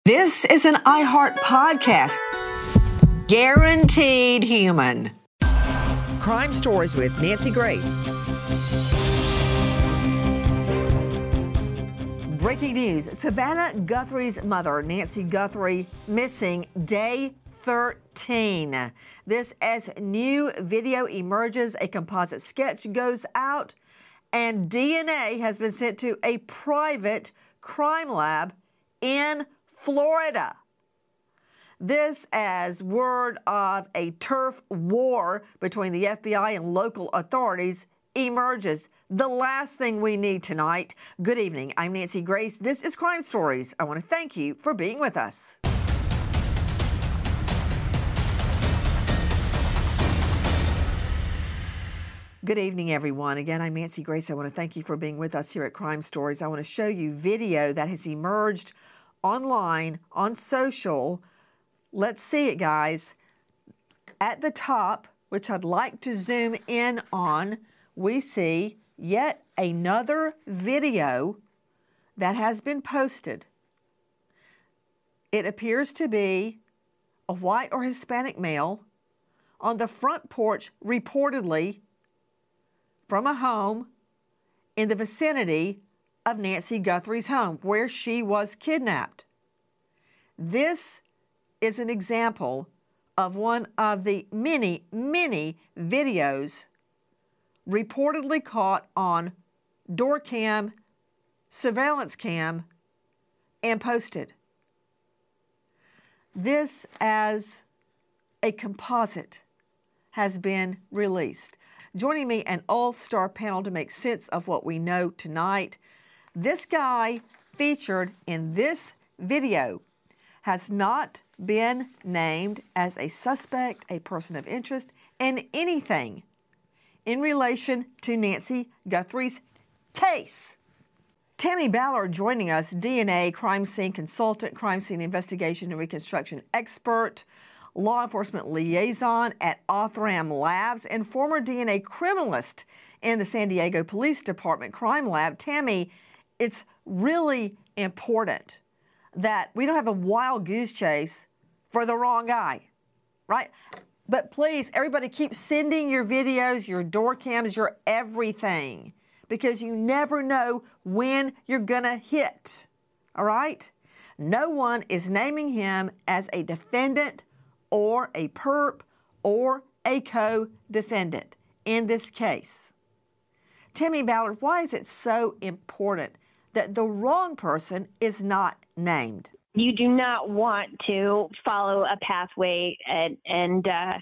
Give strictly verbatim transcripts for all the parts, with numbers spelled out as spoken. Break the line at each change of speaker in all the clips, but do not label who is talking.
This is an iHeart podcast. Guaranteed human. Crime Stories with Nancy Grace. Breaking news. Savannah Guthrie's mother, Nancy Guthrie, missing day thirteen. This as new video emerges, a composite sketch goes out, and D N A has been sent to a private crime lab in Florida. This as word of a turf war between the F B I and local authorities emerges. The last thing we need tonight. Good evening. I'm Nancy Grace. This is Crime Stories. I want to thank you for being with us. Good evening, everyone. Again, I'm Nancy Grace. I want to thank you for being with us here at Crime Stories. I want to show you video that has emerged online, on social. Let's see it, guys. At the top, which I'd like to zoom in on, we see yet another video that has been posted. It appears to be a white or Hispanic male on the front porch, reportedly from a home in the vicinity of Nancy Guthrie's home, where she was kidnapped. This is an example of one of the many, many videos reportedly caught on door cam, surveillance cam, and posted. This as a composite has been released. Joining me, an all-star panel to make sense of what we know tonight. This guy featured in this video has not been named as a suspect, a person of interest, in anything in relation to Nancy Guthrie's case. Tammy Ballard joining us, D N A crime scene consultant, crime scene investigation and reconstruction expert, law enforcement liaison at Othram Labs, and former D N A criminalist in the San Diego Police Department Crime Lab. Tammy, it's really important that we don't have a wild goose chase for the wrong guy, right? But please, everybody, keep sending your videos, your door cams, your everything, because you never know when you're going to hit, all right? No one is naming him as a defendant or a perp or a co-defendant in this case. Tammy Ballard, why is it so important that the wrong person is not named?
You do not want to follow a pathway and, and uh,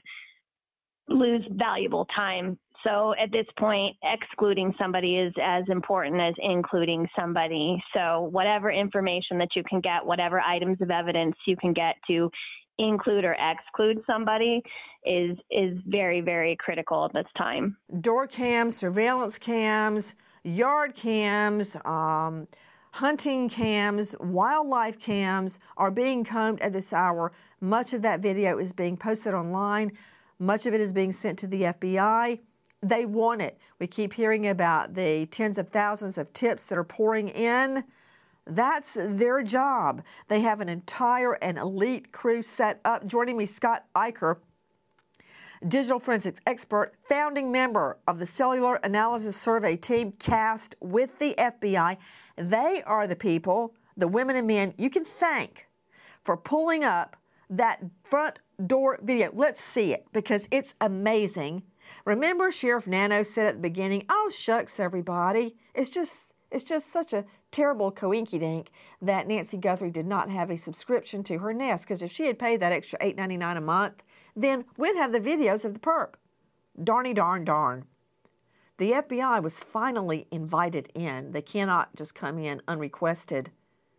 lose valuable time. So at this point, excluding somebody is as important as including somebody. So whatever information that you can get, whatever items of evidence you can get to include or exclude somebody is is very, very critical at this time.
Door cams, surveillance cams, yard cams, um, hunting cams, wildlife cams are being combed at this hour. Much of that video is being posted online. Much of it is being sent to the F B I. They want it. We keep hearing about the tens of thousands of tips that are pouring in. That's their job. They have an entire and elite crew set up. Joining me, Scott Eicher, digital forensics expert, founding member of the Cellular Analysis Survey team cast with the F B I. They are the people, the women and men, you can thank for pulling up that front door video. Let's see it because it's amazing. Remember, Sheriff Nano said at the beginning, "Oh, shucks, everybody. It's just, it's just such a terrible coinky-dink that Nancy Guthrie did not have a subscription to her Nest, because if she had paid that extra eight ninety-nine a month, then we'd have the videos of the perp. Darny darn darn." The F B I was finally invited in. They cannot just come in unrequested.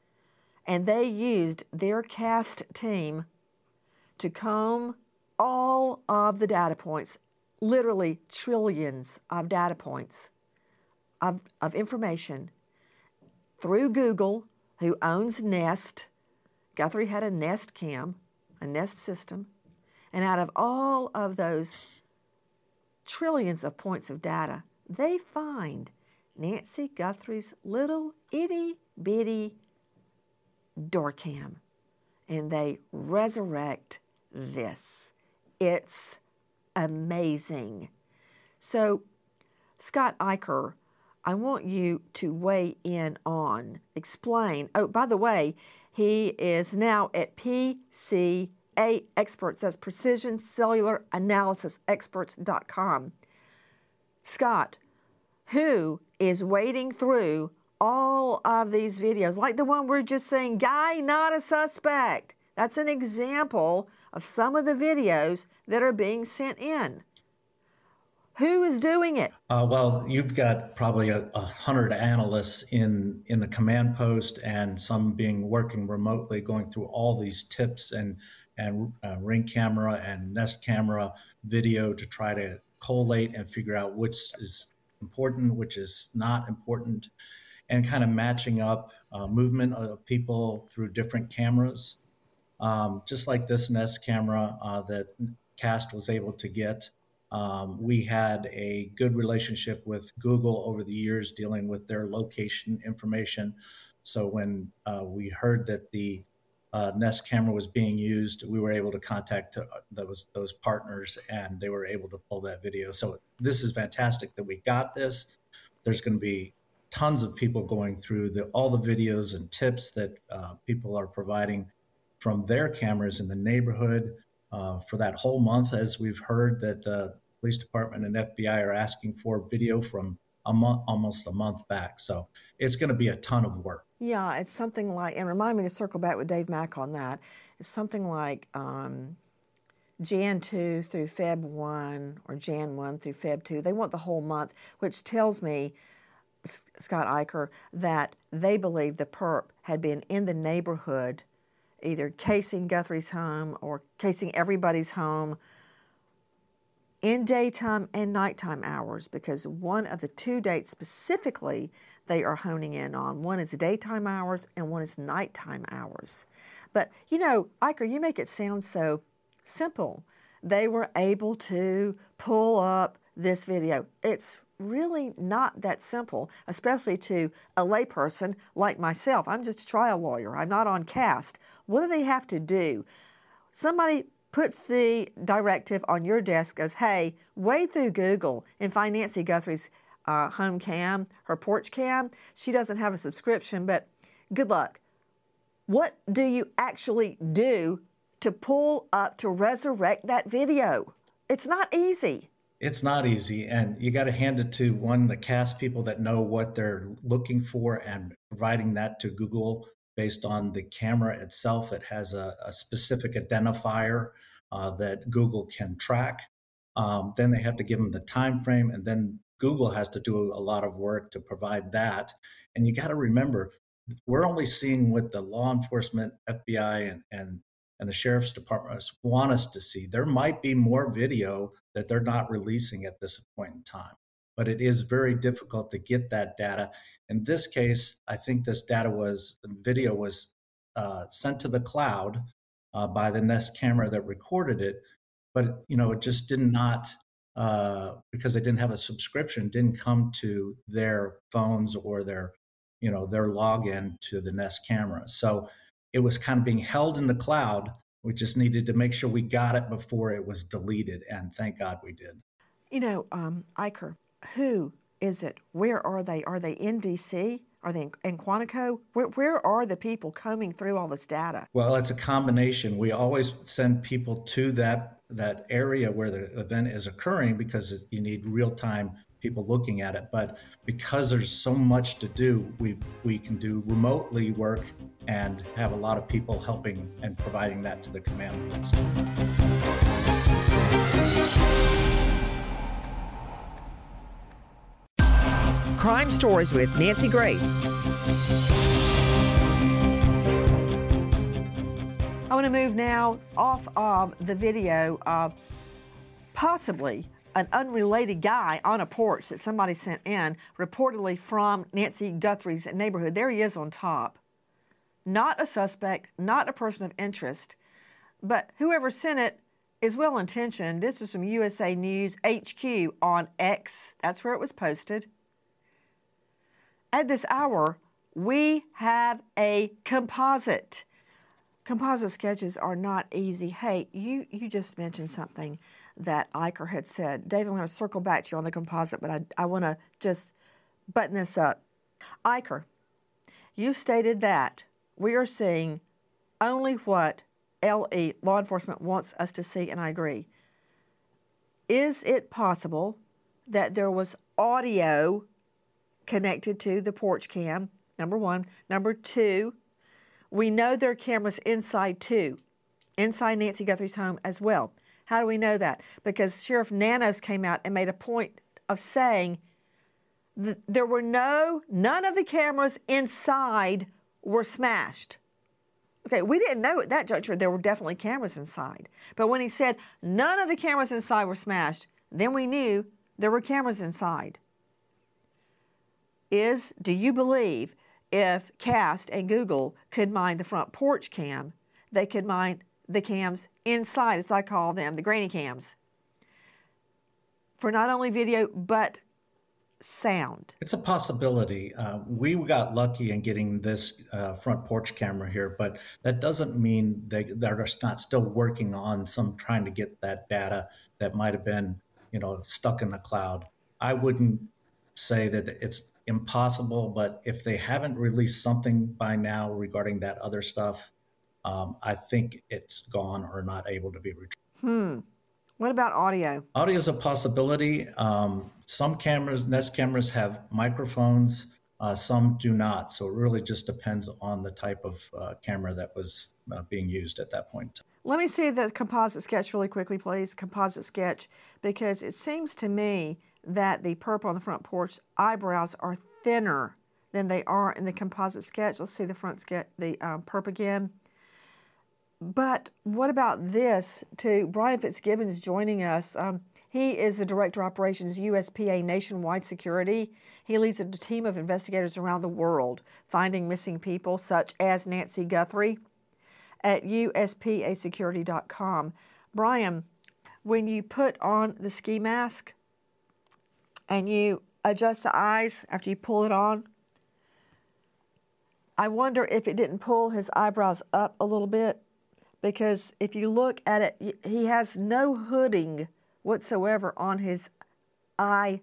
And they used their cast team to comb all of the data points, literally trillions of data points of, of information through Google, who owns Nest. Guthrie had a Nest cam, a Nest system. And out of all of those trillions of points of data, they find Nancy Guthrie's little itty-bitty door cam. and they resurrect this. It's amazing. So, Scott Eicher, I want you to weigh in on, explain. Oh, by the way, he is now at P C A Experts. That's Precision Cellular Analysis Experts dot com. Scott, who is wading through all of these videos, like the one we're just saying, guy not a suspect. That's an example of some of the videos that are being sent in. Who is doing it?
Uh, well, you've got probably a, a hundred analysts in, in the command post, and some being working remotely, going through all these tips and, and uh, Ring camera and Nest camera video to try to collate and figure out which is important, which is not important, and kind of matching up uh, movement of people through different cameras. Um, just like this Nest camera uh, that CAST was able to get. Um, we had a good relationship with Google over the years dealing with their location information. So when uh, we heard that the uh, Nest camera was being used, we were able to contact uh, those those partners, and they were able to pull that video. So this is fantastic that we got this. There's going to be tons of people going through the, all the videos and tips that uh, people are providing from their cameras in the neighborhood uh, for that whole month, as we've heard that the uh, police department and F B I are asking for video from a month, almost a month back. So it's going to be a ton of work.
Yeah, it's something like, and remind me to circle back with Dave Mack on that. It's something like um, January second through February first or January first through February second. They want the whole month, which tells me, Scott Eicher, that they believe the perp had been in the neighborhood, either casing Guthrie's home or casing everybody's home in daytime and nighttime hours, because one of the two dates specifically they are honing in on. One is daytime hours and one is nighttime hours. But, you know, Eicher, you make it sound so simple. They were able to pull up this video. It's really not that simple, especially to a layperson like myself. I'm just a trial lawyer. I'm not on CAST. What do they have to do? Somebody puts the directive on your desk, goes, hey, wade through Google and find Nancy Guthrie's uh, home cam, her porch cam. She doesn't have a subscription, but good luck. What do you actually do to pull up, to resurrect that video? It's not easy.
It's not easy, and you got to hand it to, one, the CAST people that know what they're looking for and providing that to Google based on the camera itself. It has a, a specific identifier uh, that Google can track. Um, then they have to give them the time frame, and then Google has to do a lot of work to provide that. And you got to remember, we're only seeing what the law enforcement, F B I, and, and and the sheriff's departments want us to see. There might be more video that they're not releasing at this point in time, but it is very difficult to get that data. In this case, I think this data was, video was uh, sent to the cloud uh, by the Nest camera that recorded it, but you know, it just did not, uh, because they didn't have a subscription, didn't come to their phones or their, you know, their login to the Nest camera. So it was kind of being held in the cloud. We just needed to make sure we got it before it was deleted, and thank God we did.
You know, um, Eicher, who is it? Where are they? Are they in D C? Are they in, in Quantico? Where, where are the people combing through all this data?
Well, it's a combination. We always send people to that, that area where the event is occurring because you need real-time people looking at it. But because there's so much to do, we we can do remotely work and have a lot of people helping and providing that to the command post.
Crime Stories with Nancy Grace. I want to move now off of the video of possibly an unrelated guy on a porch that somebody sent in, reportedly from Nancy Guthrie's neighborhood. There he is on top. Not a suspect, not a person of interest, but whoever sent it is well-intentioned. This is from U S A News H Q on X. That's where it was posted. At this hour, we have a composite. composite sketches are not easy. Hey, you, you just mentioned something that Iker had said. Dave, I'm going to circle back to you on the composite, but I, I want to just button this up. Iker, you stated that we are seeing only what L E, law enforcement, wants us to see, and I agree. Is it possible that there was audio connected to the porch cam, number one? Number two, we know there are cameras inside too, inside Nancy Guthrie's home as well. How do we know that? Because Sheriff Nanos came out and made a point of saying that there were no, none of the cameras inside were smashed. Okay, we didn't know at that juncture there were definitely cameras inside. But when he said none of the cameras inside were smashed, then we knew there were cameras inside. Is, do you believe if Cast and Google could mine the front porch cam, they could mine the cams inside, as I call them, the granny cams, for not only video, but sound?
It's a possibility. Uh, we got lucky in getting this uh, front porch camera here, but that doesn't mean they, they're not still working on some, trying to get that data that might have been, you know, stuck in the cloud. I wouldn't say that it's impossible, but if they haven't released something by now regarding that other stuff, um, I think it's gone or not able to be retrieved.
Hmm. What about audio?
Audio is a possibility. Um, some cameras, Nest cameras, have microphones. Uh, some do not. So it really just depends on the type of uh, camera that was uh, being used at that point.
Let me see the composite sketch really quickly, please. Composite sketch, because it seems to me that the purple on the front porch eyebrows are thinner than they are in the composite sketch. Let's see the front sketch, the um, perp again. But what about this, too? Brian Fitzgibbons joining us. Um, he is the Director of Operations, U S P A Nationwide Security. He leads a team of investigators around the world finding missing people, such as Nancy Guthrie, at U S P A security dot com. Brian, when you put on the ski mask and you adjust the eyes after you pull it on, I wonder if it didn't pull his eyebrows up a little bit. Because if you look at it, he has no hooding whatsoever on his eye,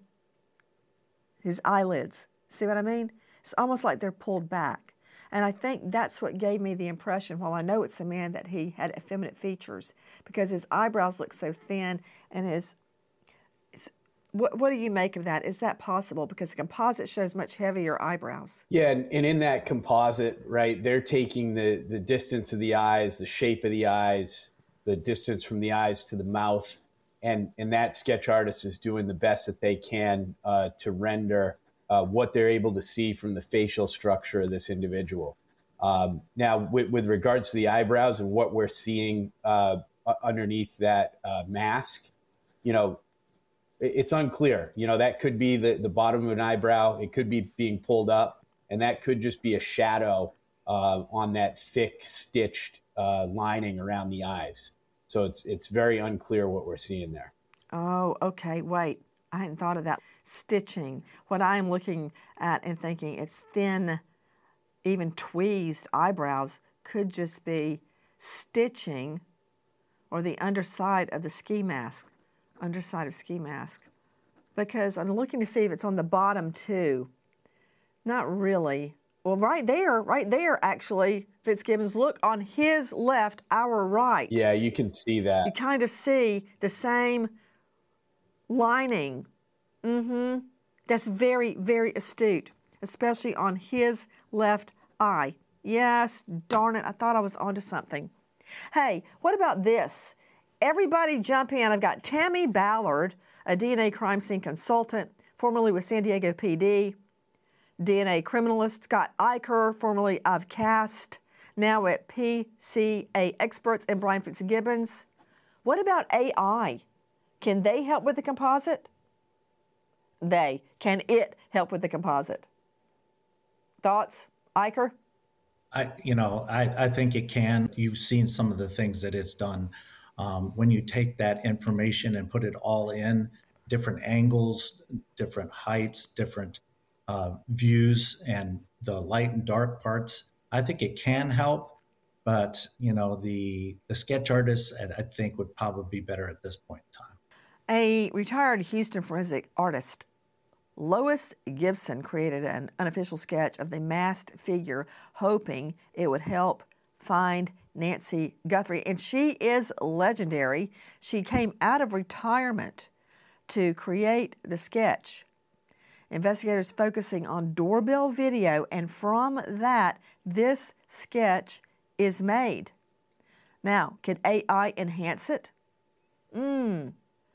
his eyelids. See what I mean? It's almost like they're pulled back. And I think that's what gave me the impression, while I know it's a man, that he had effeminate features, because his eyebrows look so thin and his, his What, what do you make of that? Is that possible? Because the composite shows much heavier eyebrows.
Yeah, and, and in that composite, right, they're taking the, the distance of the eyes, the shape of the eyes, the distance from the eyes to the mouth, and, and that sketch artist is doing the best that they can uh, to render uh, what they're able to see from the facial structure of this individual. Um, now, with, with regards to the eyebrows and what we're seeing uh, underneath that uh, mask, you know, it's unclear. You know, that could be the, the bottom of an eyebrow. It could be being pulled up, and that could just be a shadow uh, on that thick stitched uh, lining around the eyes. So it's it's very unclear what we're seeing there.
Oh, okay. Wait, I hadn't thought of that. Stitching. What I am looking at and thinking, it's thin, even tweezed eyebrows, could just be stitching or the underside of the ski mask. Underside of ski mask, because I'm looking to see if it's on the bottom too. Not really. Well, right there, right there, actually, Fitzgibbons, look on his left, our right.
Yeah, you can see that.
You kind of see the same lining. Mm-hmm. That's very, very astute, especially on his left eye. Yes, darn it, I thought I was onto something. Hey, what about this? Everybody jump in. I've got Tammy Ballard, a D N A crime scene consultant, formerly with San Diego P D, D N A criminalist. Scott Iker, formerly of Cast, now at P C A Experts, and Brian Fitzgibbons. What about A I? Can they help with the composite? They. Can it help with the composite? Thoughts, Iker?
I, you know, I, I think it can. You've seen some of the things that it's done. Um, when you take that information and put it all in, different angles, different heights, different uh, views, and the light and dark parts, I think it can help. But, you know, the, the sketch artists, I think, would probably be better at this point in time.
A retired Houston forensic artist, Lois Gibson, created an unofficial sketch of the masked figure, hoping it would help find Nancy Guthrie. And she is legendary. She came out of retirement to create the sketch. Investigators focusing on doorbell video, and from that, this sketch is made. Now, can A I enhance it? Hmm.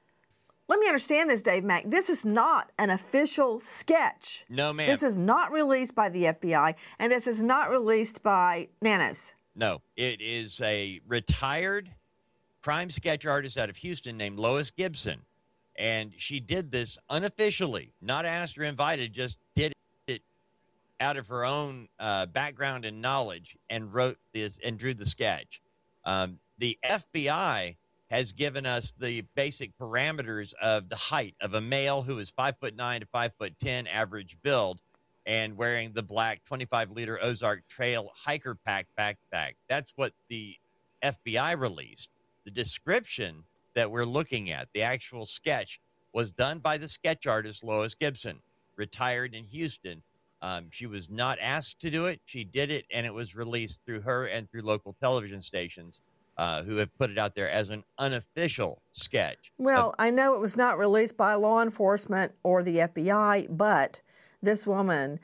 Let me understand this, Dave Mack. This is not an official sketch.
No, ma'am.
This is not released by the F B I, and this is not released by Nanos.
No, it is a retired crime sketch artist out of Houston named Lois Gibson. And she did this unofficially, not asked or invited, just did it out of her own uh, background and knowledge, and wrote this and drew the sketch. Um, the F B I has given us the basic parameters of the height of a male who is five foot nine to five foot ten, average build, and wearing the black twenty-five liter Ozark Trail hiker pack backpack. That's what the F B I released. The description that we're looking at, the actual sketch, was done by the sketch artist Lois Gibson, retired in Houston. Um, she was not asked to do it. She did it, and it was released through her and through local television stations uh, who have put it out there as an unofficial sketch.
Well,
of-
I know it was not released by law enforcement or the F B I, but this woman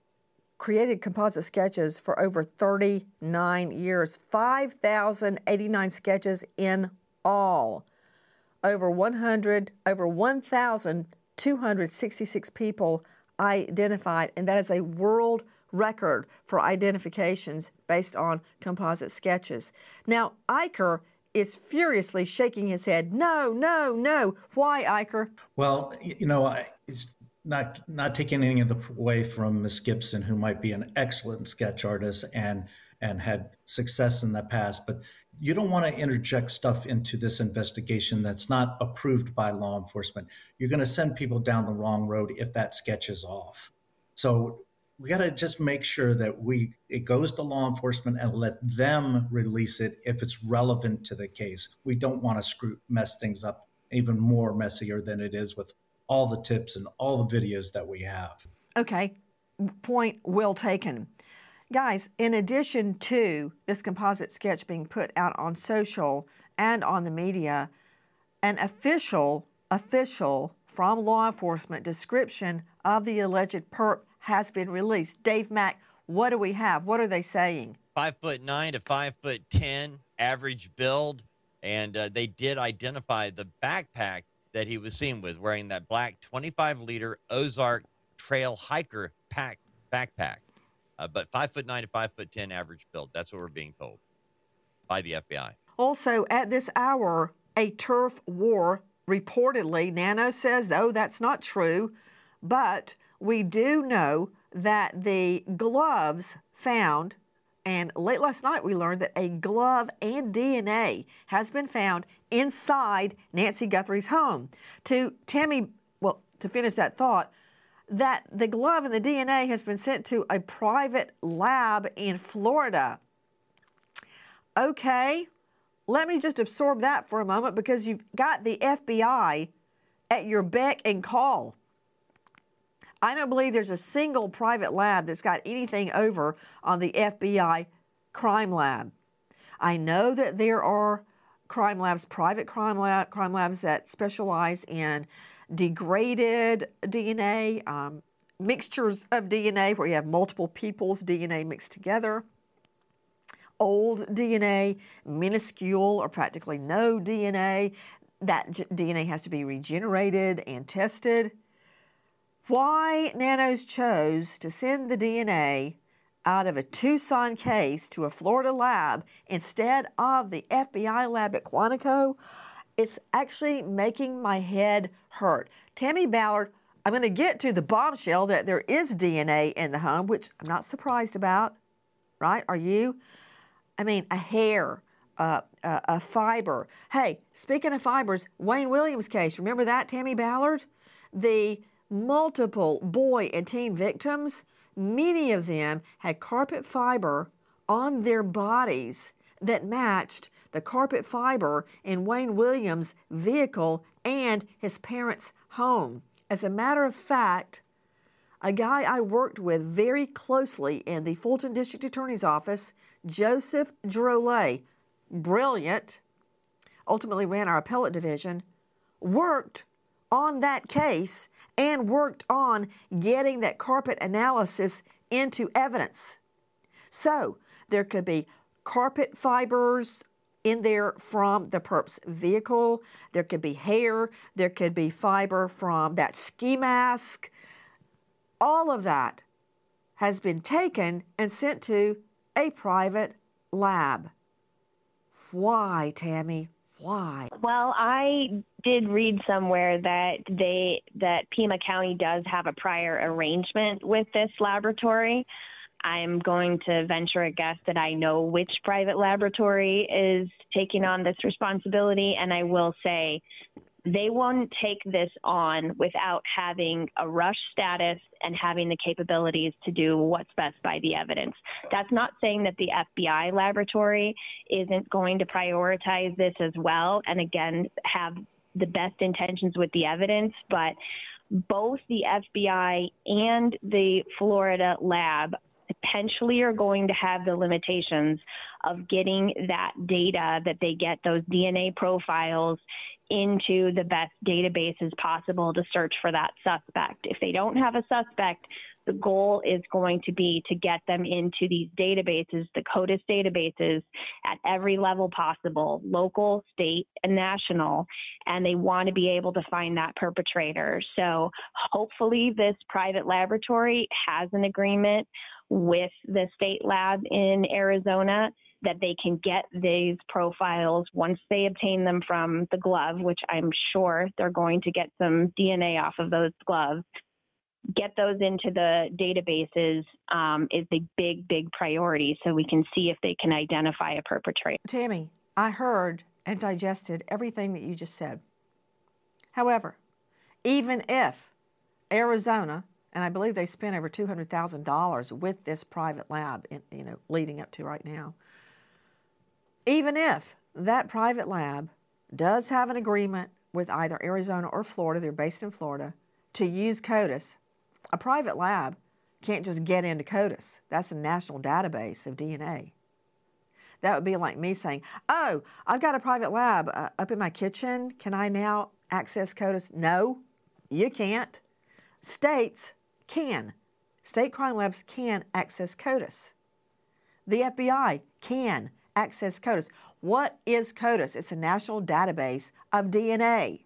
created composite sketches for over thirty-nine years, five thousand eighty-nine sketches in all. Over one hundred, over one thousand two hundred sixty-six people identified, and that is a world record for identifications based on composite sketches. Now, Iker is furiously shaking his head. No, no, no. Why, Iker?
Well, you know, I, not not taking any of the away from Miss Gibson, who might be an excellent sketch artist and and had success in the past, but you don't want to interject stuff into this investigation that's not approved by law enforcement. You're going to send people down the wrong road if that sketch is off. So we got to just make sure that we it goes to law enforcement and let them release it if it's relevant to the case. We don't want to screw mess things up even more messier than it is with all the tips and all the videos that we have.
Okay, point well taken. Guys, in addition to this composite sketch being put out on social and on the media, an official, official from law enforcement description of the alleged perp has been released. Dave Mack, what do we have? What are they saying?
Five foot nine to five foot ten, average build, and uh, they did identify the backpack that he was seen with, wearing that black twenty-five liter Ozark Trail hiker pack backpack. Uh, but five foot nine to five foot ten average build. That's what we're being told by the F B I.
Also, at this hour, a turf war reportedly. Nano says, though, that's not true. But we do know that the gloves found, and late last night we learned that a glove and D N A has been found inside Nancy Guthrie's home. To Tammy, well, to finish that thought, that the glove and the D N A has been sent to a private lab in Florida. Okay, let me just absorb that for a moment, because you've got the F B I at your beck and call. I don't believe there's a single private lab that's got anything over on the F B I crime lab. I know that there are crime labs, private crime, lab, crime labs that specialize in degraded D N A, um, mixtures of D N A where you have multiple people's D N A mixed together, old D N A, minuscule or practically no D N A. That D N A has to be regenerated and tested. Why Nanos chose to send the D N A out of a Tucson case to a Florida lab instead of the F B I lab at Quantico, it's actually making my head hurt. Tammy Ballard, I'm going to get to the bombshell that there is D N A in the home, which I'm not surprised about, right? Are you? I mean, a hair, uh, uh, a fiber. Hey, speaking of fibers, Wayne Williams case, remember that, Tammy Ballard? The multiple boy and teen victims, many of them had carpet fiber on their bodies that matched the carpet fiber in Wayne Williams' vehicle and his parents' home. As a matter of fact, a guy I worked with very closely in the Fulton District Attorney's Office, Joseph Drolet, brilliant, ultimately ran our appellate division, worked on that case and worked on getting that carpet analysis into evidence. So there could be carpet fibers in there from the perp's vehicle. There could be hair. There could be fiber from that ski mask. All of that has been taken and sent to a private lab. Why, Tammy? Why?
Well, I did read somewhere that they that Pima County does have a prior arrangement with this laboratory. I'm going to venture a guess that I know which private laboratory is taking on this responsibility, and I will say they won't take this on without having a rush status and having the capabilities to do what's best by the evidence. That's not saying that the F B I laboratory isn't going to prioritize this as well, and again, have the best intentions with the evidence, but both the F B I and the Florida lab potentially are going to have the limitations of getting that data that they get, those D N A profiles, into the best databases possible to search for that suspect. If they don't have a suspect, the goal is going to be to get them into these databases, the CODIS databases, at every level possible, local, state, and national, and they want to be able to find that perpetrator. So hopefully this private laboratory has an agreement with the state lab in Arizona that they can get these profiles once they obtain them from the glove, which I'm sure they're going to get some D N A off of those gloves. Get those into the databases um, is a big, big priority so we can see if they can identify a perpetrator.
Tammy, I heard and digested everything that you just said. However, even if Arizona, and I believe they spent over two hundred thousand dollars with this private lab, in, you know, leading up to right now, even if that private lab does have an agreement with either Arizona or Florida, they're based in Florida, to use CODIS, a private lab can't just get into CODIS. That's a national database of D N A. That would be like me saying, oh, I've got a private lab uh, up in my kitchen. Can I now access CODIS? No, you can't. States can. State crime labs can access CODIS. The F B I can access CODIS. What is CODIS? It's a national database of D N A.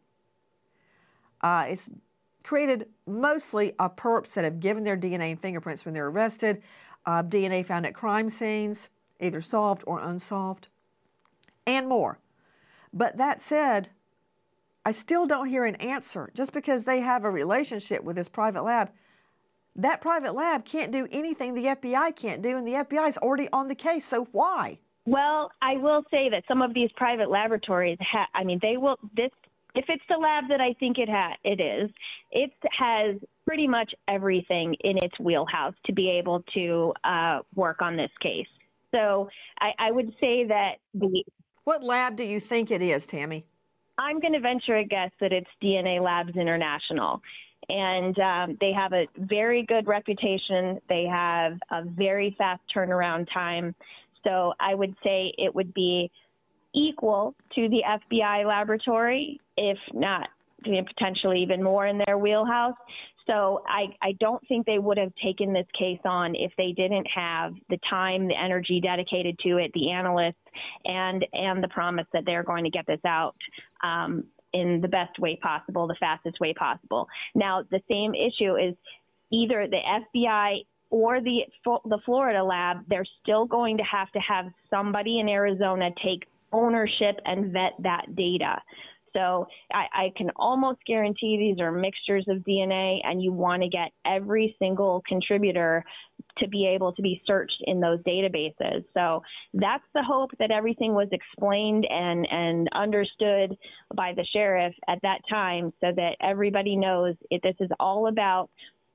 Uh, it's created mostly of perps that have given their D N A and fingerprints when they're arrested, uh, D N A found at crime scenes, either solved or unsolved, and more. But that said, I still don't hear an answer. Just because they have a relationship with this private lab, that private lab can't do anything the F B I can't do, and the F B I is already on the case, so why?
Well, I will say that some of these private laboratories, ha- I mean, they will, this, if it's the lab that I think it ha- it is, it has pretty much everything in its wheelhouse to be able to uh, work on this case. So I, I would say that the...
What lab do you think it is, Tammy?
I'm going to venture a guess that it's D N A Labs International. And um, they have a very good reputation. They have a very fast turnaround time. So I would say it would be equal to the F B I laboratory, if not you know, potentially even more in their wheelhouse. So I, I don't think they would have taken this case on if they didn't have the time, the energy dedicated to it, the analysts, and and the promise that they're going to get this out um, in the best way possible, the fastest way possible. Now, the same issue is either the F B I or the the Florida lab, they're still going to have to have somebody in Arizona take ownership and vet that data. So I, I can almost guarantee these are mixtures of D N A, and you want to get every single contributor to be able to be searched in those databases. So that's the hope, that everything was explained and, and understood by the sheriff at that time, so that everybody knows it, this is all about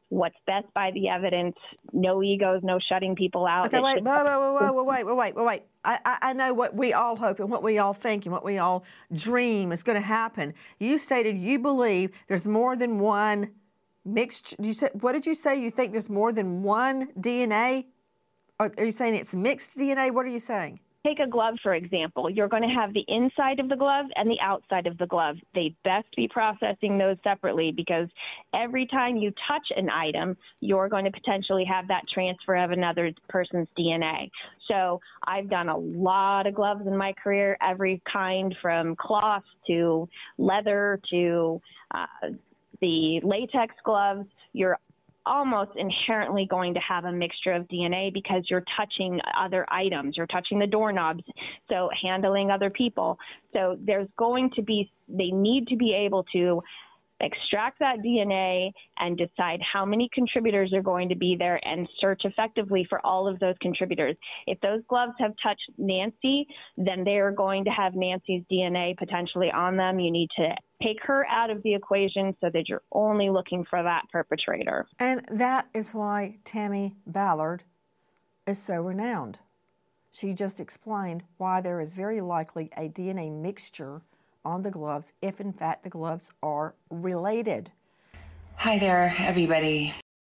what's best by the evidence, no egos, no shutting people out.
Okay,
It
wait,
should-
whoa, whoa, whoa, whoa, wait, wait, wait, wait, wait. I, I, I know what we all hope and what we all think and what we all dream is going to happen. You stated you believe there's more than one mixed. You said, what did you say? You think there's more than one D N A? Are, are you saying it's mixed D N A? What are you saying?
Take a glove, for example. You're going to have the inside of the glove and the outside of the glove. They best be processing those separately, because every time you touch an item, you're going to potentially have that transfer of another person's D N A. So I've done a lot of gloves in my career, every kind from cloth to leather to uh, the latex gloves. You're almost inherently going to have a mixture of D N A because you're touching other items, you're touching the doorknobs, so handling other people. So there's going to be, they need to be able to extract that D N A and decide how many contributors are going to be there and search effectively for all of those contributors. If those gloves have touched Nancy, then they are going to have Nancy's D N A potentially on them. You need to take her out of the equation so that you're only looking for that perpetrator.
And that is why Tammy Ballard is so renowned. She just explained why there is very likely a D N A mixture on the gloves if in fact the gloves are related.
Hi there, everybody.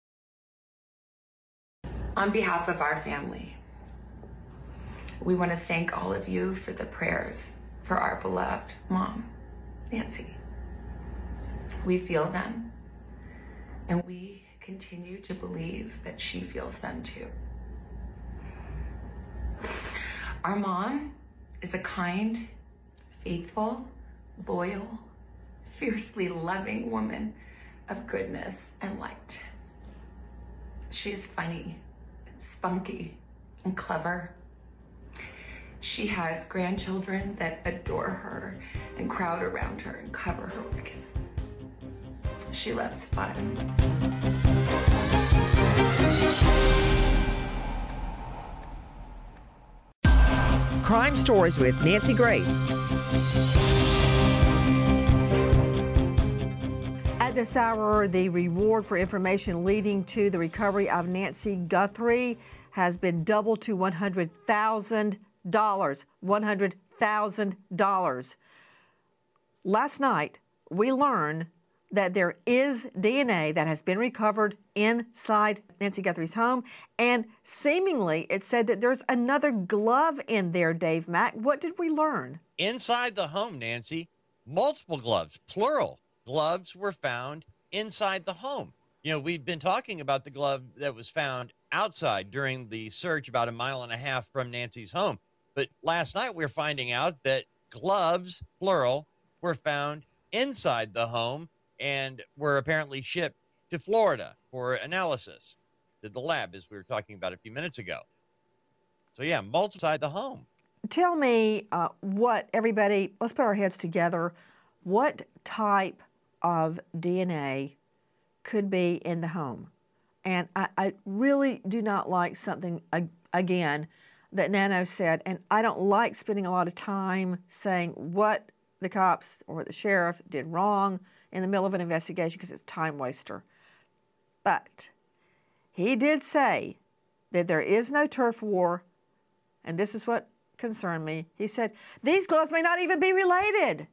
On behalf of our family, we want to thank all of you for the prayers for our beloved mom, Nancy. We feel them, and we continue to believe that she feels them too. Our mom is a kind, faithful, loyal, fiercely loving woman of goodness and light. She's funny, and spunky, and clever. She has grandchildren that adore her and crowd around her and cover her with kisses. She loves fun.
Crime Stories with Nancy Grace. At this hour, the reward for information leading to the recovery of Nancy Guthrie has been doubled to one hundred thousand dollars. one hundred thousand dollars. Last night, we learned that there is D N A that has been recovered inside Nancy Guthrie's home, and seemingly it said that there's another glove in there, Dave Mack. What did we learn?
Inside the home, Nancy, multiple gloves, plural gloves were found inside the home. You know, we've been talking about the glove that was found outside during the search about a mile and a half from Nancy's home. But last night we were finding out that gloves, plural, were found inside the home and were apparently shipped to Florida for analysis to the lab, as we were talking about a few minutes ago. So yeah, multiple inside the home.
Tell me uh, what everybody, let's put our heads together. What type of D N A could be in the home? And I, I really do not like something, again, that Nano said, and I don't like spending a lot of time saying what the cops or the sheriff did wrong in the middle of an investigation because it's a time waster. But he did say that there is no turf war, and this is what concerned me. He said, these gloves may not even be related.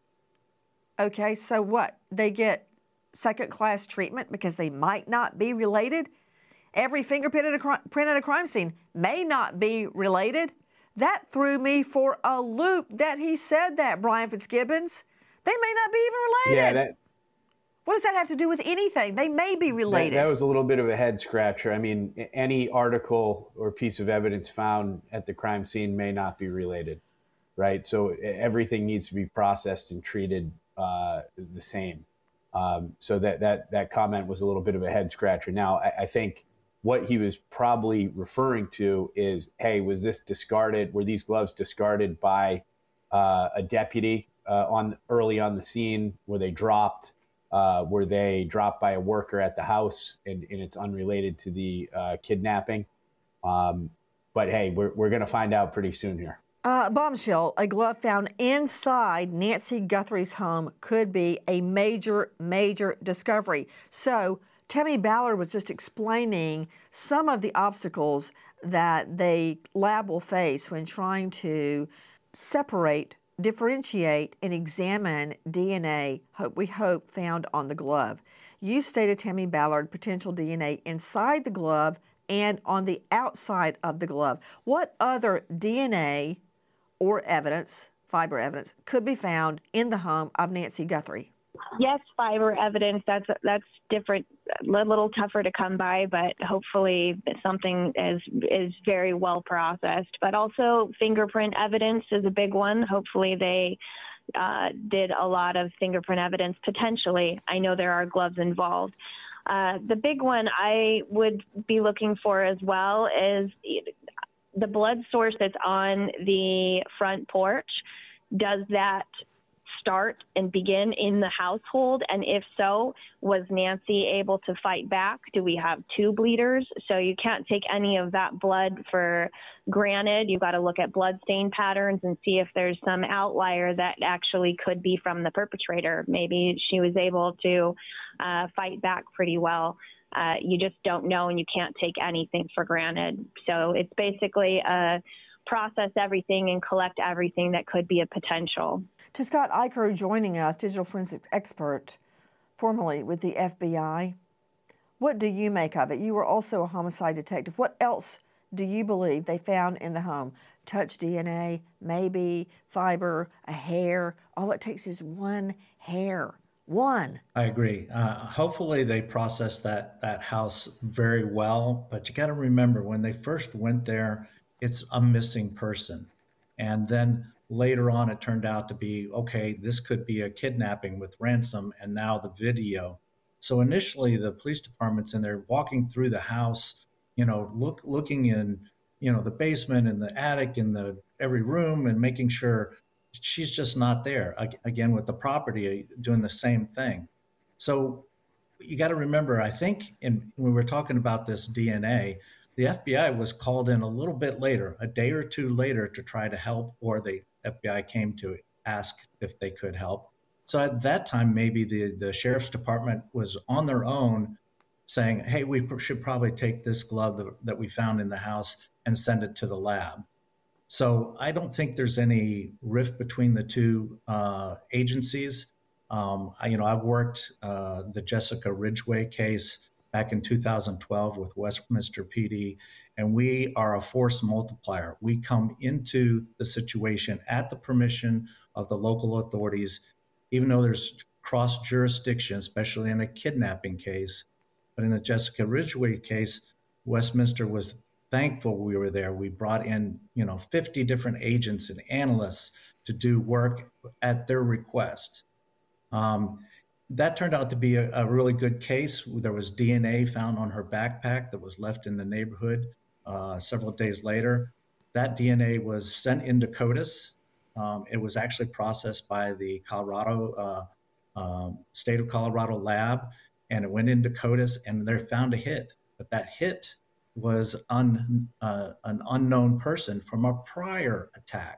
Okay, so what? They get second-class treatment because they might not be related? Every fingerprint at, a cri- print at a crime scene may not be related. That threw me for a loop that he said that, Brian Fitzgibbons. They may not be even related.
Yeah, that,
what does that have to do with anything? They may be related.
That, that was a little bit of a head scratcher. I mean, any article or piece of evidence found at the crime scene may not be related, right? So everything needs to be processed and treated uh, the same. Um, so that, that, that comment was a little bit of a head scratcher. Now, I, I think what he was probably referring to is, hey, was this discarded? Were these gloves discarded by uh, a deputy uh, on early on the scene? Were they dropped? Uh, were they dropped by a worker at the house, and, and it's unrelated to the uh, kidnapping? Um, but hey, we're we're going to find out pretty soon here.
Uh, bombshell, a glove found inside Nancy Guthrie's home could be a major, major discovery. So Tammy Ballard was just explaining some of the obstacles that the lab will face when trying to separate, differentiate, and examine D N A, hope we hope, found on the glove. You stated, Tammy Ballard, potential D N A inside the glove and on the outside of the glove. What other D N A or evidence, fiber evidence, could be found in the home of Nancy Guthrie?
Yes, fiber evidence, that's that's different, a little tougher to come by, but hopefully something is, is very well processed. But also fingerprint evidence is a big one. Hopefully they uh, did a lot of fingerprint evidence, potentially. I know there are gloves involved. Uh, the big one I would be looking for as well is the blood source that's on the front porch. Does that start and begin in the household? And if so, was Nancy able to fight back? Do we have two bleeders? So you can't take any of that blood for granted. You've got to look at blood stain patterns and see if there's some outlier that actually could be from the perpetrator. Maybe she was able to uh, fight back pretty well. Uh, you just don't know, and you can't take anything for granted. So it's basically a process everything and collect everything that could be a potential.
To Scott Eicher joining us, digital forensics expert, formerly with the F B I. What do you make of it? You were also a homicide detective. What else do you believe they found in the home? Touch D N A, maybe fiber, a hair. All it takes is one hair. One.
I agree. Uh, hopefully they processed that, that house very well, but you got to remember when they first went there, it's a missing person. And then later on, it turned out to be, okay, this could be a kidnapping with ransom, and now the video. So initially, the police department's in there walking through the house, you know, look, looking in, you know, the basement and the attic and the every room and making sure she's just not there. Again, with the property, doing the same thing. So you got to remember, I think in, when we were talking about this D N A, the F B I was called in a little bit later, a day or two later, to try to help, or the F B I came to ask if they could help. So at that time, maybe the, the sheriff's department was on their own saying, hey, we should probably take this glove that, that we found in the house and send it to the lab. So I don't think there's any rift between the two uh, agencies. Um, I, you know, I've worked uh, the Jessica Ridgway case back in two thousand twelve with Westminster P D, and we are a force multiplier. We come into the situation at the permission of the local authorities, even though there's cross jurisdiction, especially in a kidnapping case. But in the Jessica Ridgway case, Westminster was thankful we were there. We brought in, you know, fifty different agents and analysts to do work at their request. Um, That turned out to be a, a really good case. There was D N A found on her backpack that was left in the neighborhood uh, several days later. That D N A was sent into CODIS. Um, it was actually processed by the Colorado uh, um, state of Colorado lab, and it went into CODIS, and they found a hit. But that hit was un, uh, an unknown person from a prior attack.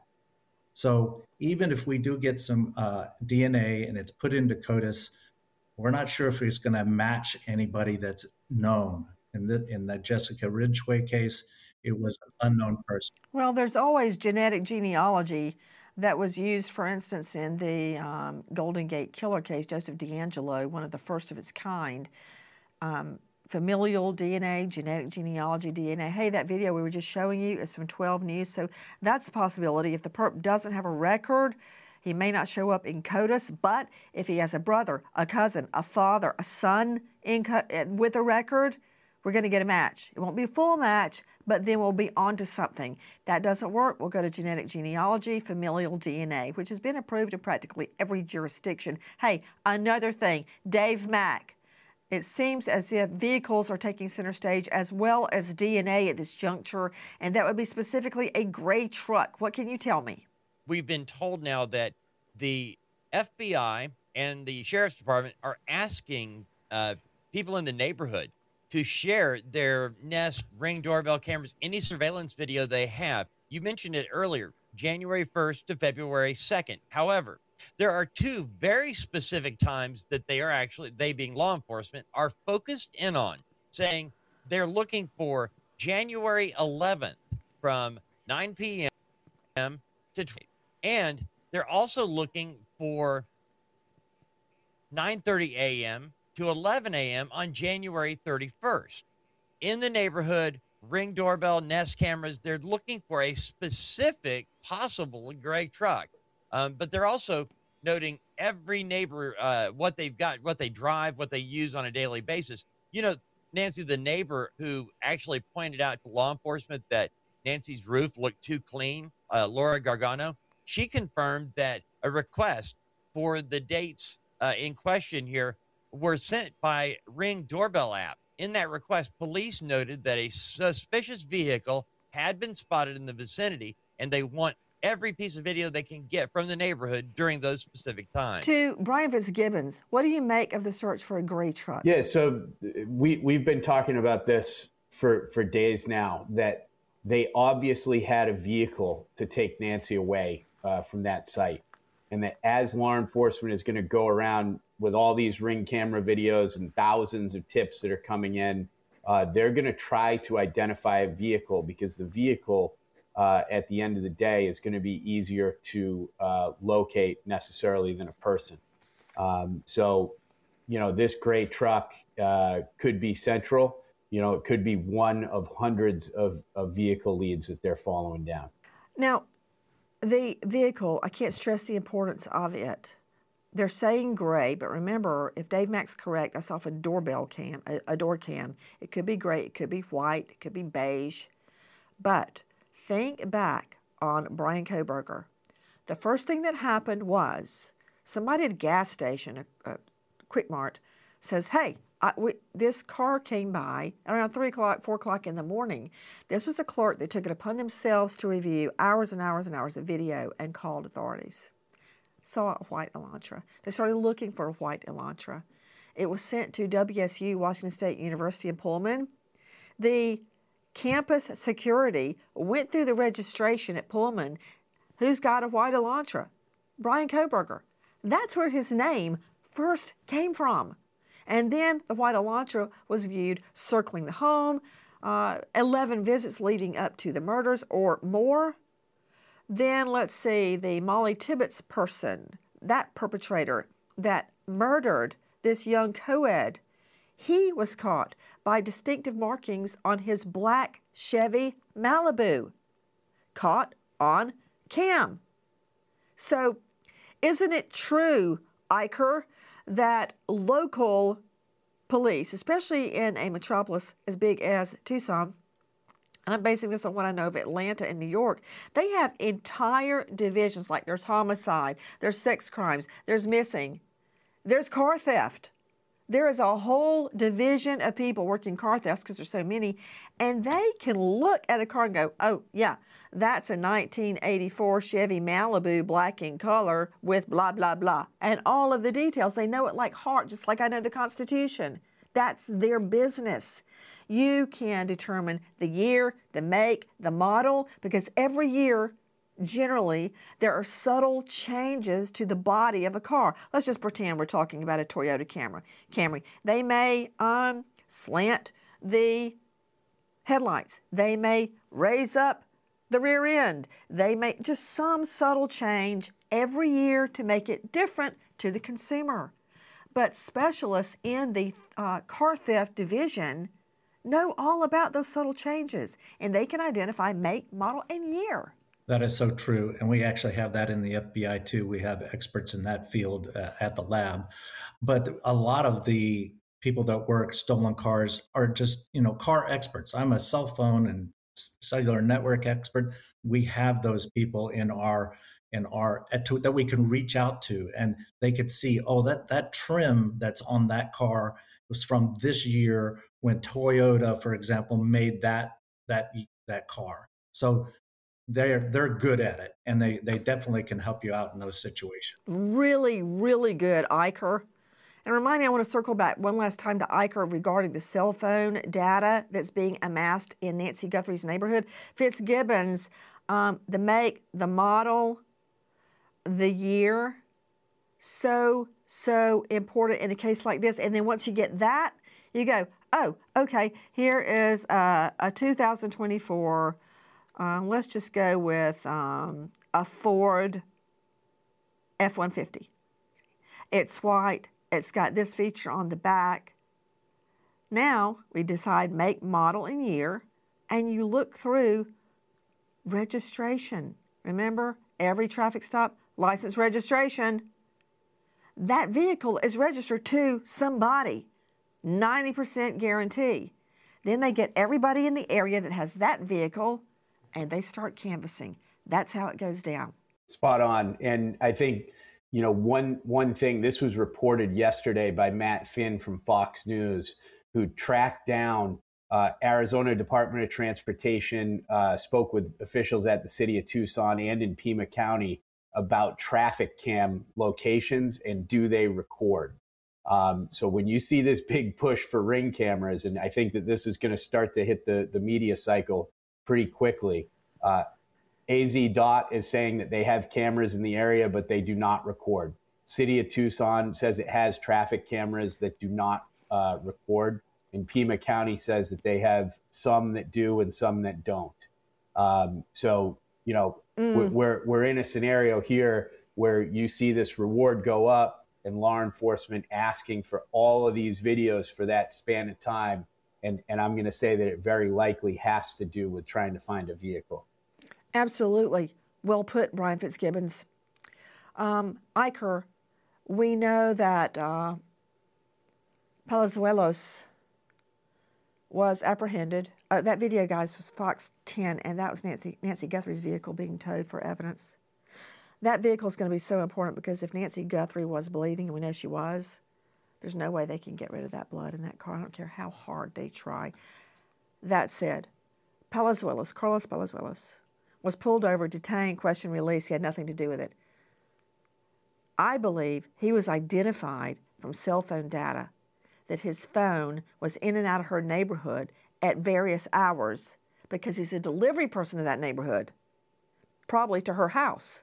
So even if we do get some uh, D N A and it's put into CODIS, we're not sure if it's going to match anybody that's known. In the in the Jessica Ridgway case, it was an unknown person.
Well, there's always genetic genealogy that was used, for instance, in the um, Golden Gate Killer case, Joseph DeAngelo, one of the first of its kind. Um, familial D N A, genetic genealogy D N A. Hey, that video we were just showing you is from twelve News, so that's a possibility. If the perp doesn't have a record, he may not show up in CODIS, but if he has a brother, a cousin, a father, a son in co- with a record, we're going to get a match. It won't be a full match, but then we'll be on to something. If that doesn't work, we'll go to genetic genealogy, familial D N A, which has been approved in practically every jurisdiction. Hey, another thing, Dave Mack. It seems as if vehicles are taking center stage as well as D N A at this juncture, and that would be specifically a gray truck. What can you tell me?
We've been told now that the F B I and the Sheriff's Department are asking uh, people in the neighborhood to share their Nest, Ring doorbell cameras, any surveillance video they have. You mentioned it earlier, January first to February second. However, There are two very specific times that they are actually, they being law enforcement, are focused in on, saying they're looking for January eleventh from nine p.m. to twelve. And they're also looking for nine thirty a.m. to eleven a.m. on January thirty-first. In the neighborhood, Ring doorbell, Nest cameras, they're looking for a specific possible gray truck. Um, but they're also noting every neighbor, uh, what they've got, what they drive, what they use on a daily basis. You know, Nancy, the neighbor who actually pointed out to law enforcement that Nancy's roof looked too clean, uh, Laura Gargano, she confirmed that a request for the dates uh, in question here were sent by Ring doorbell app. In that request, police noted that a suspicious vehicle had been spotted in the vicinity, and they want every piece of video they can get from the neighborhood during those specific times.
To Brian Fitzgibbons, what do you make of the search for a gray truck?
Yeah, so we, we've been talking about this for, for days now, that they obviously had a vehicle to take Nancy away uh, from that site. And that as law enforcement is going to go around with all these Ring camera videos and thousands of tips that are coming in, uh, they're going to try to identify a vehicle, because the vehicle uh, at the end of the day is going to be easier to uh, locate necessarily than a person. Um, so, you know, this gray truck uh, could be central. You know, it could be one of hundreds of, of vehicle leads that they're following down.
Now, the vehicle, I can't stress the importance of it. They're saying gray, but remember, if Dave Mack's correct, that's off a doorbell cam, a, a door cam. It could be gray, it could be white, it could be beige. But think back on Bryan Kohberger. The first thing that happened was somebody at a gas station, a, a Quick Mart, says, hey, I, we, this car came by around three o'clock, four o'clock in the morning. This was a clerk that took it upon themselves to review hours and hours and hours of video and called authorities. Saw a white Elantra. They started looking for a white Elantra. It was sent to W S U, Washington State University in Pullman. The campus security went through the registration at Pullman. Who's got a white Elantra? Bryan Kohberger. That's where his name first came from. And then the white Elantra was viewed circling the home, uh, eleven visits leading up to the murders or more. Then let's see, the Molly Tibbetts person, that perpetrator that murdered this young co-ed, he was caught by distinctive markings on his black Chevy Malibu, caught on cam. So isn't it true, Iker, that local police, especially in a metropolis as big as Tucson, and I'm basing this on what I know of Atlanta and New York, they have entire divisions, like there's homicide, there's sex crimes, there's missing, there's car theft. There is a whole division of people working car thefts because there's so many, and they can look at a car and go, oh, yeah, that's a nineteen eighty-four Chevy Malibu, black in color with blah, blah, blah. And all of the details, they know it like heart, just like I know the Constitution. That's their business. You can determine the year, the make, the model, because every year, generally, there are subtle changes to the body of a car. Let's just pretend we're talking about a Toyota Camry. Camry. They may um, slant the headlights. They may raise up the rear end. They may just some subtle change every year to make it different to the consumer. But specialists in the uh, car theft division know all about those subtle changes, and they can identify make, model, and year.
That is so true. And we actually have that in the F B I too. We have experts in that field uh, at the lab. But a lot of the people that work stolen cars are just, you know, car experts. I'm a cell phone and cellular network expert. We have those people in our in our to, that we can reach out to, and they could see, oh, that that trim that's on that car was from this year when Toyota, for example, made that that that car. So they're they're good at it, and they they definitely can help you out in those situations.
Really, really good, Iker. And remind me, I want to circle back one last time to Iker regarding the cell phone data that's being amassed in Nancy Guthrie's neighborhood. Fitzgibbons, um, the make, the model, the year, So, so important in a case like this. And then once you get that, you go, oh, okay, here is a, a two thousand twenty-four, uh, let's just go with um, a Ford F one fifty. It's white. It's got this feature on the back. Now we decide make, model, and year, and you look through registration. Remember, every traffic stop, license registration. That vehicle is registered to somebody, ninety percent guarantee. Then they get everybody in the area that has that vehicle, and they start canvassing. That's how it goes down.
Spot on. And I think, you know, one one thing, this was reported yesterday by Matt Finn from Fox News, who tracked down uh, Arizona Department of Transportation, uh, spoke with officials at the city of Tucson and in Pima County about traffic cam locations and do they record. Um, so when you see this big push for Ring cameras, and I think that this is going to start to hit the, the media cycle pretty quickly, uh, A Z D O T is saying that they have cameras in the area, but they do not record. City of Tucson says it has traffic cameras that do not uh, record. And Pima County says that they have some that do and some that don't. Um, so, you know, mm. we're, we're in a scenario here where you see this reward go up and law enforcement asking for all of these videos for that span of time. And, and I'm going to say that it very likely has to do with trying to find a vehicle.
Absolutely. Well put, Brian Fitzgibbons. Um, Iker, we know that uh, Palazuelos was apprehended. Uh, that video, guys, was Fox ten, and that was Nancy, Nancy Guthrie's vehicle being towed for evidence. That vehicle is going to be so important because if Nancy Guthrie was bleeding, and we know she was, there's no way they can get rid of that blood in that car. I don't care how hard they try. That said, Palazuelos, Carlos Palazuelos, was pulled over, detained, questioned, released. He had nothing to do with it. I believe he was identified from cell phone data that his phone was in and out of her neighborhood at various hours because he's a delivery person in that neighborhood, probably to her house.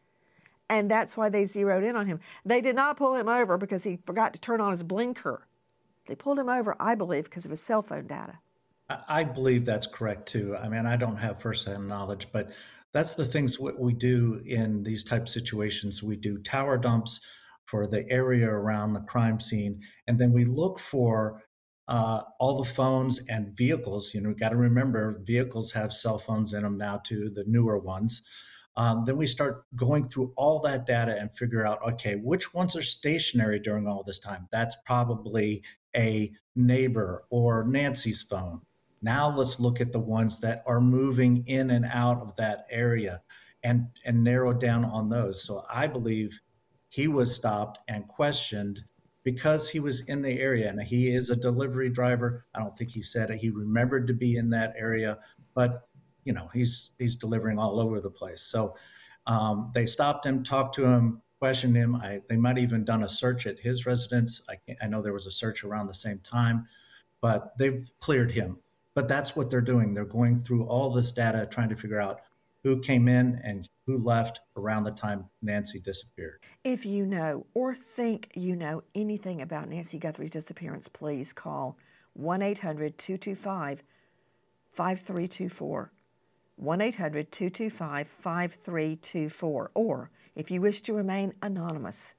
And that's why they zeroed in on him. They did not pull him over because he forgot to turn on his blinker. They pulled him over, I believe, because of his cell phone data.
I believe that's correct, too. I mean, I don't have firsthand knowledge, but that's the things what we do in these type of situations. We do tower dumps for the area around the crime scene, and then we look for uh, all the phones and vehicles. You know, got to remember, vehicles have cell phones in them now, too, the newer ones. Um, then we start going through all that data and figure out, okay, which ones are stationary during all this time? That's probably a neighbor or Nancy's phone. Now let's look at the ones that are moving in and out of that area and, and narrow down on those. So I believe he was stopped and questioned because he was in the area, and he is a delivery driver. I don't think he said it. He remembered to be in that area, but you know, he's he's delivering all over the place. So um, they stopped him, talked to him, questioned him. I, they might have even done a search at his residence. I, I know there was a search around the same time, but they've cleared him. But that's what they're doing. They're going through all this data, trying to figure out who came in and who left around the time Nancy disappeared.
If you know or think you know anything about Nancy Guthrie's disappearance, please call one eight hundred two two five five three two four. one eight hundred two two five five three two four. Or, if you wish to remain anonymous,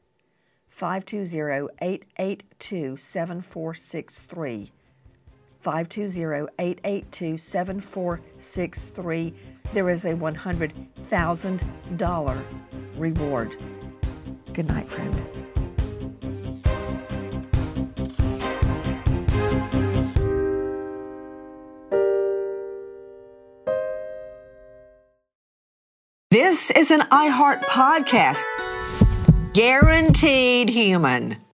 five two zero eight eight two seven four six three. five two zero eight eight two seven four six three. There is a one hundred thousand dollars reward. Good night, friend. This is an iHeart podcast. Guaranteed human.